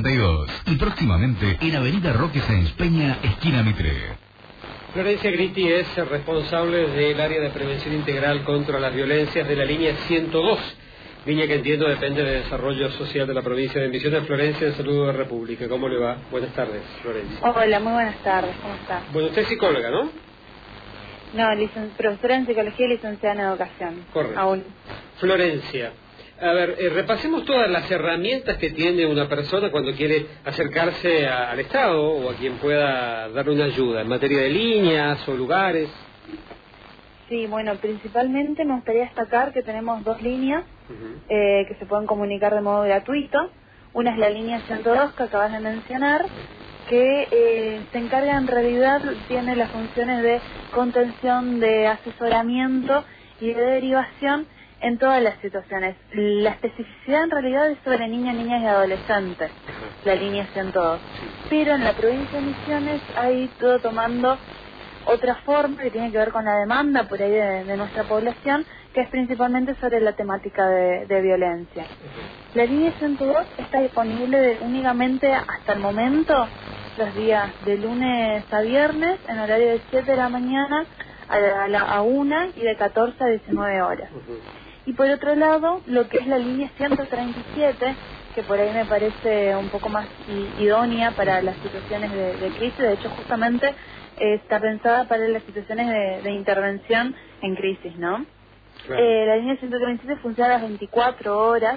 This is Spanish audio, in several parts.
62 y próximamente en Avenida Roque Sáenz Peña, esquina Mitre. Florencia Gritti es responsable del área de prevención integral contra las violencias de la línea 102, línea que entiendo depende del desarrollo social de la provincia de Misiones. Florencia, en Salud de República, ¿cómo le va? Buenas tardes, Florencia. Hola, muy buenas tardes, ¿cómo está? Bueno, usted es psicóloga, ¿no? No, profesora en psicología y licenciada en educación. Correcto. Aún. Florencia, a ver, repasemos todas las herramientas que tiene una persona cuando quiere acercarse al Estado o a quien pueda darle una ayuda en materia de líneas o lugares. Sí, bueno, principalmente me gustaría destacar que tenemos dos líneas que se pueden comunicar de modo gratuito. Una es la línea 102 que acabas de mencionar, que se encarga, en realidad tiene las funciones de contención, de asesoramiento y de derivación en todas las situaciones. La especificidad en realidad es sobre niñas y adolescentes, la línea 102. Pero en la provincia de Misiones ha ido tomando otra forma que tiene que ver con la demanda por ahí de nuestra población, que es principalmente sobre la temática de violencia. La línea 102 está disponible únicamente hasta el momento los días de lunes a viernes en horario de 7 de la mañana a 1 y de 14 a 19 horas. Y por otro lado, lo que es la línea 137, que por ahí me parece un poco más idónea para las situaciones de crisis. De hecho, justamente está pensada para las situaciones de intervención en crisis, ¿no? Claro. La línea 137 funciona a las 24 horas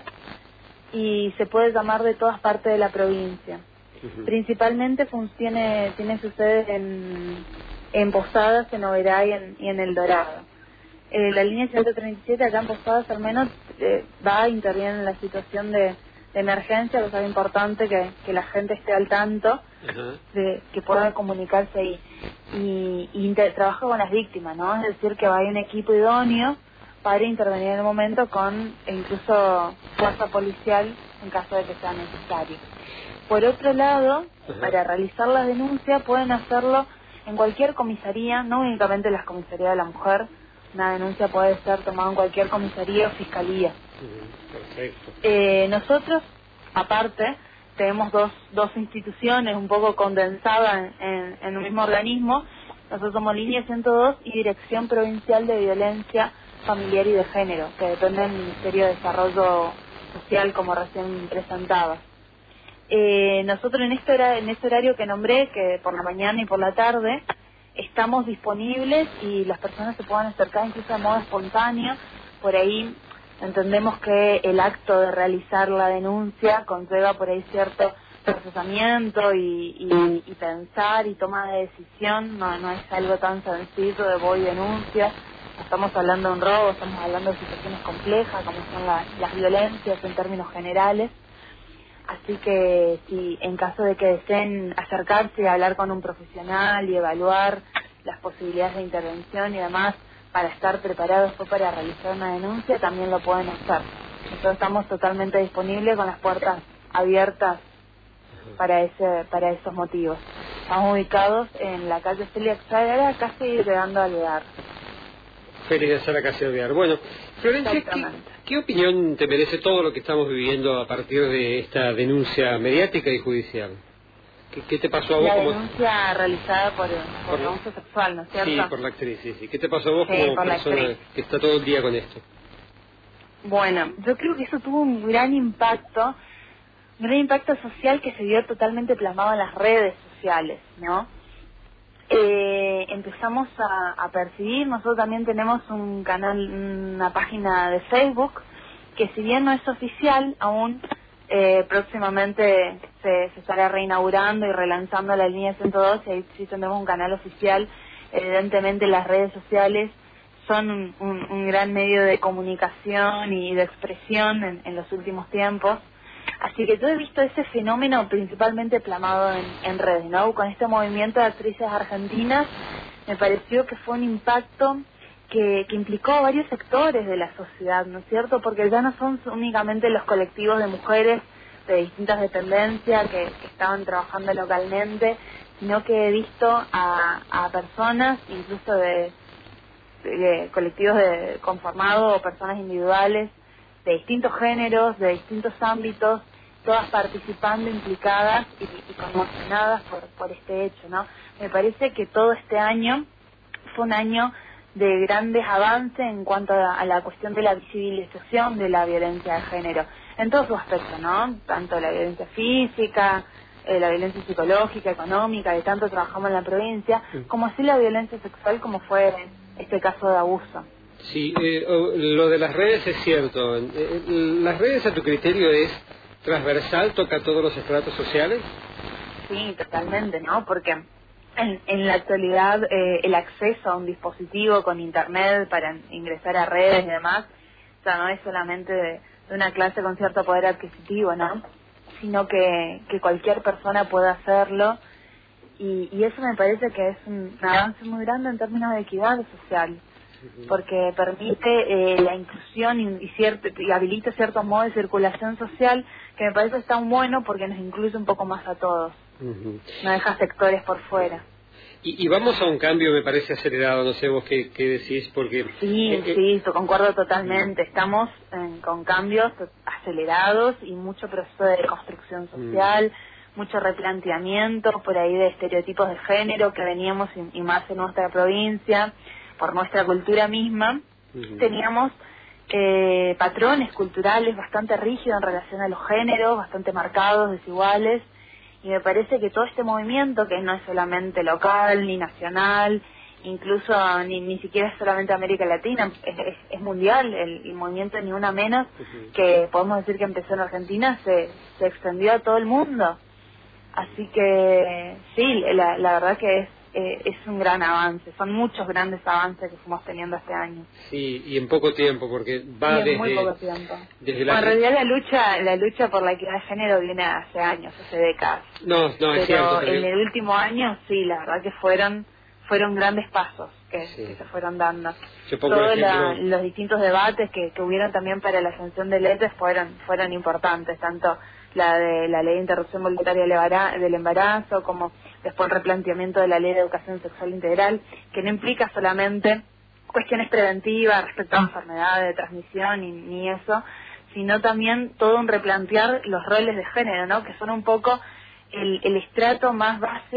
y se puede llamar de todas partes de la provincia. Principalmente tiene su sede en Posadas, en Oberá y en El Dorado. La línea 137 acá en Posadas al menos va a intervenir en la situación de emergencia, que es importante que la gente esté al tanto, de que pueda comunicarse ahí. Y trabaja con las víctimas, ¿no? Es decir, que va a haber un equipo idóneo para intervenir en el momento con incluso fuerza policial en caso de que sea necesario. Por otro lado, para realizar la denuncia pueden hacerlo en cualquier comisaría, no únicamente en las comisarías de la mujer. Una denuncia puede ser tomada en cualquier comisaría o fiscalía. Perfecto. Nosotros, aparte, tenemos dos instituciones un poco condensadas en un mismo organismo. Nosotros somos Línea 102 y Dirección Provincial de Violencia Familiar y de Género, que depende del Ministerio de Desarrollo Social, como recién presentaba. Nosotros en este horario que nombré, que por la mañana y por la tarde, estamos disponibles y las personas se pueden acercar incluso de modo espontáneo. Por ahí entendemos que el acto de realizar la denuncia conlleva por ahí cierto procesamiento y pensar y toma de decisión. No es algo tan sencillo de voy y denuncio. No estamos hablando de un robo, estamos hablando de situaciones complejas como son las violencias en términos generales. Así que si en caso de que deseen acercarse y hablar con un profesional y evaluar las posibilidades de intervención y demás para estar preparados para realizar una denuncia, también lo pueden hacer. Nosotros estamos totalmente disponibles con las puertas abiertas para esos motivos. Estamos ubicados en la calle Celia Xavier, casi llegando al lugar. Feliz de casi Alvear. Bueno, Florencia, ¿qué opinión te merece todo lo que estamos viviendo a partir de esta denuncia mediática y judicial? ¿Qué te pasó a vos? La denuncia realizada por abuso sexual, ¿no es cierto? Sí, por la actriz, sí. ¿Qué te pasó a vos como persona que está todo el día con esto? Bueno, yo creo que eso tuvo un gran impacto social que se vio totalmente plasmado en las redes sociales, ¿no? Empezamos a percibir, nosotros también tenemos un canal, una página de Facebook, que si bien no es oficial aún, próximamente se estará reinaugurando y relanzando la línea 102 y ahí sí tenemos un canal oficial. Evidentemente las redes sociales son un gran medio de comunicación y de expresión en los últimos tiempos. Así que yo he visto ese fenómeno principalmente plasmado en redes, ¿no? Con este movimiento de actrices argentinas me pareció que fue un impacto que implicó a varios sectores de la sociedad, ¿no es cierto? Porque ya no son únicamente los colectivos de mujeres de distintas dependencias que estaban trabajando localmente, sino que he visto a personas, incluso de colectivos conformados o personas individuales de distintos géneros, de distintos ámbitos, todas participando, implicadas y conmocionadas por este hecho, ¿no? Me parece que todo este año fue un año de grandes avances en cuanto a la cuestión de la visibilización de la violencia de género, en todos sus aspectos, ¿no? Tanto la violencia física, la violencia psicológica, económica, de tanto trabajamos en la provincia, como así la violencia sexual, como fue este caso de abuso. Sí, lo de las redes es cierto. ¿Las redes, a tu criterio, es transversal, toca todos los estratos sociales? Sí, totalmente, ¿no? Porque en la actualidad el acceso a un dispositivo con internet para ingresar a redes y demás, o sea, no es solamente de una clase con cierto poder adquisitivo, ¿no? Sino que cualquier persona puede hacerlo, y eso me parece que es un avance muy grande en términos de equidad social, porque permite la inclusión y habilita ciertos modos de circulación social que me parece tan bueno porque nos incluye un poco más a todos, no deja sectores por fuera. Y vamos a un cambio, me parece, acelerado, no sé vos qué decís, porque... Sí, concuerdo totalmente, estamos con cambios acelerados y mucho proceso de construcción social, mucho replanteamiento por ahí de estereotipos de género que veníamos, y más en nuestra provincia, por nuestra cultura misma, teníamos patrones culturales bastante rígidos en relación a los géneros, bastante marcados, desiguales, y me parece que todo este movimiento, que no es solamente local ni nacional, incluso ni siquiera es solamente América Latina, es mundial, el movimiento Ni Una Menos, que podemos decir que empezó en Argentina, se extendió a todo el mundo. Así que sí, la verdad que es un gran avance, son muchos grandes avances que fuimos teniendo este año. Sí, y en poco tiempo, porque va desde muy poco tiempo. Desde en realidad la lucha por la equidad de género viene hace años, hace décadas. No, es cierto. Pero en el último año sí, la verdad que fueron grandes pasos que se fueron dando. Todos los distintos debates que hubieron también para la sanción de leyes fueron importantes, tanto la de la ley de interrupción voluntaria del embarazo, como después el replanteamiento de la ley de educación sexual integral, que no implica solamente cuestiones preventivas respecto a enfermedades de transmisión ni eso, sino también todo un replantear los roles de género, ¿no? Que son un poco el estrato más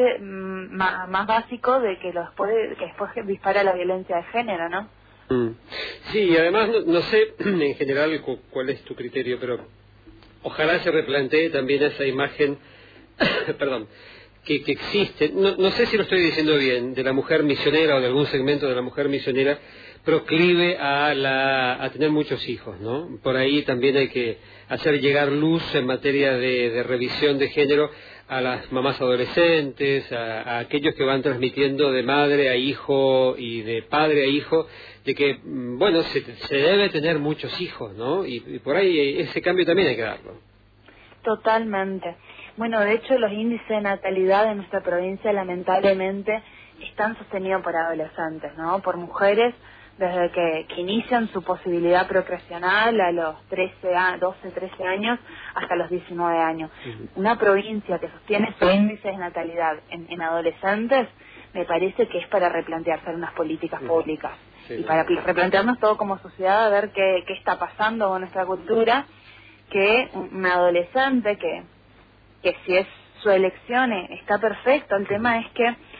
básico de que después dispara la violencia de género, ¿no? Sí, y además no sé en general cuál es tu criterio, pero ojalá se replantee también esa imagen, perdón, que existe, no sé si lo estoy diciendo bien, de la mujer misionera o de algún segmento de la mujer misionera proclive a tener muchos hijos, ¿no? Por ahí también hay que hacer llegar luz en materia de revisión de género a las mamás adolescentes, a aquellos que van transmitiendo de madre a hijo y de padre a hijo, de que, bueno, se debe tener muchos hijos, ¿no? Y por ahí ese cambio también hay que darlo. Totalmente. Bueno, de hecho los índices de natalidad en nuestra provincia lamentablemente están sostenidos por adolescentes, ¿no? Por mujeres desde que inician su posibilidad procreacional a los 12, 13 años hasta los 19 años. Una provincia que sostiene su índice de natalidad en adolescentes, me parece que es para replantearse unas políticas públicas y para replantearnos todo como sociedad, a ver qué está pasando con nuestra cultura, que un adolescente que si es su elección está perfecto. El tema es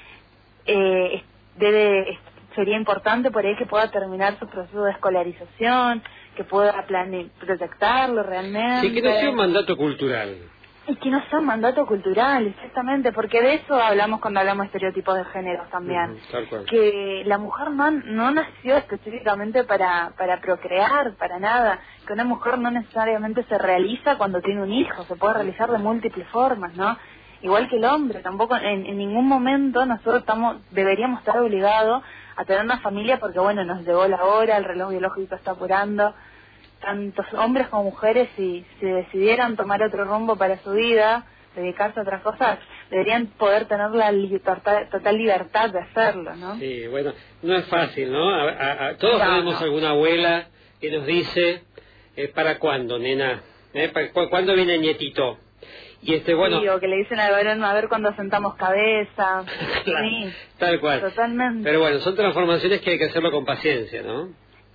que sería importante por ahí que pueda terminar su proceso de escolarización, que pueda proyectarlo realmente. Sí, que no sea un mandato cultural. Y que no sea un mandato cultural, exactamente, porque de eso hablamos cuando hablamos de estereotipos de género también. Tal cual. Que la mujer no nació específicamente para procrear, para nada. Que una mujer no necesariamente se realiza cuando tiene un hijo, se puede realizar de múltiples formas, ¿no? Igual que el hombre, tampoco en ningún momento nosotros deberíamos estar obligados a tener una familia porque, bueno, nos llegó la hora, el reloj biológico está apurando. Tantos hombres como mujeres, si decidieran tomar otro rumbo para su vida, dedicarse a otras cosas, deberían poder tener la total libertad de hacerlo, ¿no? Sí, bueno, no es fácil, ¿no? Todos tenemos alguna abuela que nos dice, ¿para cuándo, nena? ¿Cuándo viene el nietito? Y bueno... Sí, o que le dicen a ver cuándo sentamos cabeza. Claro, sí, tal cual. Totalmente. Pero bueno, son transformaciones que hay que hacerlo con paciencia, ¿no?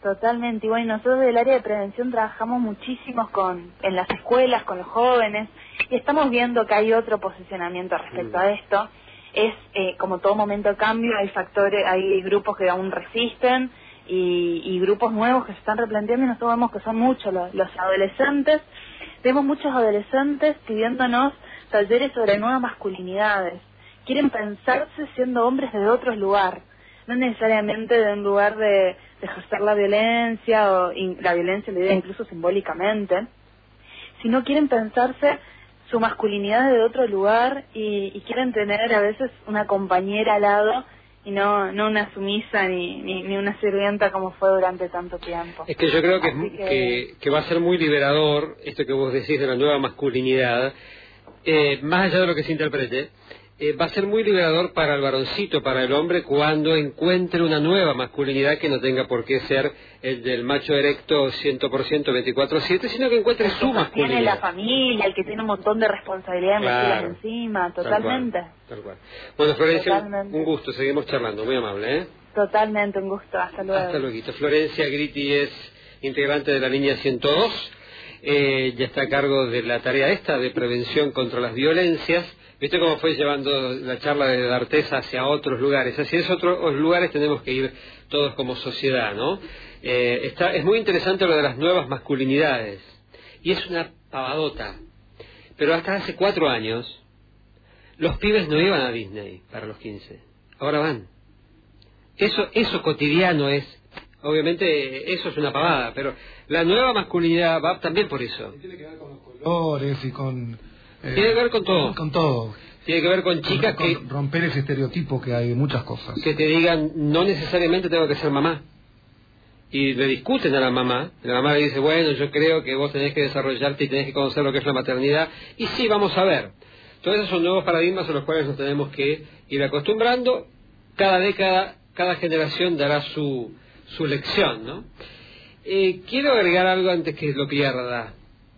Totalmente. Y bueno, nosotros del área de prevención trabajamos muchísimo en las escuelas, con los jóvenes, y estamos viendo que hay otro posicionamiento respecto a esto. Es como todo momento de cambio, hay grupos que aún resisten y grupos nuevos que se están replanteando, y nosotros vemos que son muchos los adolescentes. Vemos muchos adolescentes pidiéndonos talleres sobre nuevas masculinidades. Quieren pensarse siendo hombres de otro lugar, no necesariamente de un lugar de ejercer la violencia, la violencia, la idea incluso simbólicamente, sino quieren pensarse su masculinidad de otro lugar y quieren tener a veces una compañera al lado y no una sumisa ni una sirvienta como fue durante tanto tiempo. Es que yo creo que va a ser muy liberador esto que vos decís de la nueva masculinidad, más allá de lo que se interprete. Va a ser muy liberador para el varoncito, para el hombre, cuando encuentre una nueva masculinidad que no tenga por qué ser el del macho erecto 100% 24/7, sino que encuentre su masculinidad. Tiene la familia, el que tiene un montón de responsabilidades metidas encima, totalmente. Tal cual. Bueno, Florencia, un gusto, seguimos charlando, muy amable, ¿eh? Totalmente, un gusto, hasta luego. Hasta luego. Florencia Gritti es integrante de la línea 102, ya está a cargo de la tarea esta de prevención contra las violencias. ¿Viste cómo fue llevando la charla de D'Artés hacia otros lugares? Hacia esos otros lugares tenemos que ir todos como sociedad, ¿no? Es muy interesante lo de las nuevas masculinidades. Y es una pavadota. Pero hasta hace 4 años, los pibes no iban a Disney para los 15. Ahora van. Eso cotidiano es. Obviamente eso es una pavada, pero la nueva masculinidad va también por eso. Tiene que ver con los colores y con... tiene que ver con todo. Con todo. Tiene que ver con chicas que... romper ese estereotipo que hay de muchas cosas. Que te digan, no necesariamente tengo que ser mamá. Y le discuten a la mamá. La mamá le dice, bueno, yo creo que vos tenés que desarrollarte y tenés que conocer lo que es la maternidad. Y sí, vamos a ver. Todos esos son nuevos paradigmas a los cuales nos tenemos que ir acostumbrando. Cada década, cada generación dará su lección, ¿no? Quiero agregar algo antes que lo pierda.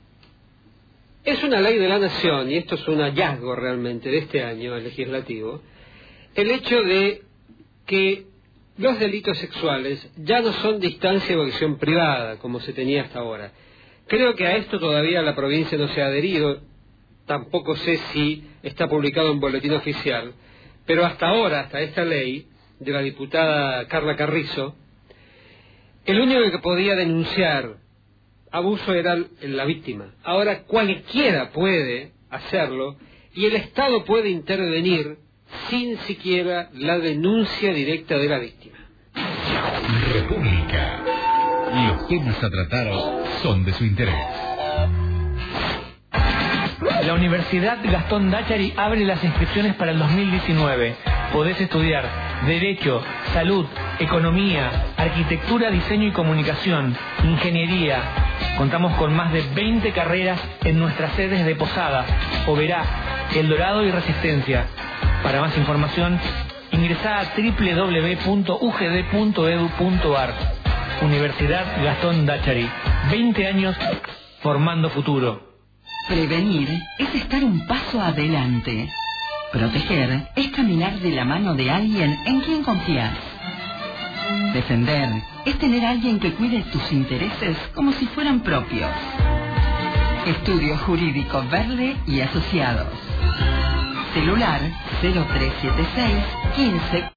Es una ley de la nación, y esto es un hallazgo realmente de este año legislativo, el hecho de que los delitos sexuales ya no son de instancia o acción privada, como se tenía hasta ahora. Creo que a esto todavía la provincia no se ha adherido, tampoco sé si está publicado en boletín oficial, pero hasta ahora, hasta esta ley de la diputada Carla Carrizo, el único que podía denunciar abuso era la víctima. Ahora cualquiera puede hacerlo y el Estado puede intervenir sin siquiera la denuncia directa de la víctima. República. Los temas a tratar son de su interés. La Universidad Gastón Dáchari abre las inscripciones para el 2019. Podés estudiar Derecho, Salud, Economía, Arquitectura, Diseño y Comunicación, Ingeniería. Contamos con más de 20 carreras en nuestras sedes de Posada, Oberá, El Dorado y Resistencia. Para más información, ingresá a www.ugd.edu.ar. Universidad Gastón Dáchari. 20 años formando futuro. Prevenir es estar un paso adelante. Proteger es caminar de la mano de alguien en quien confías. Defender es tener a alguien que cuide tus intereses como si fueran propios. Estudio Jurídico Verle y Asociados. Celular 0376 15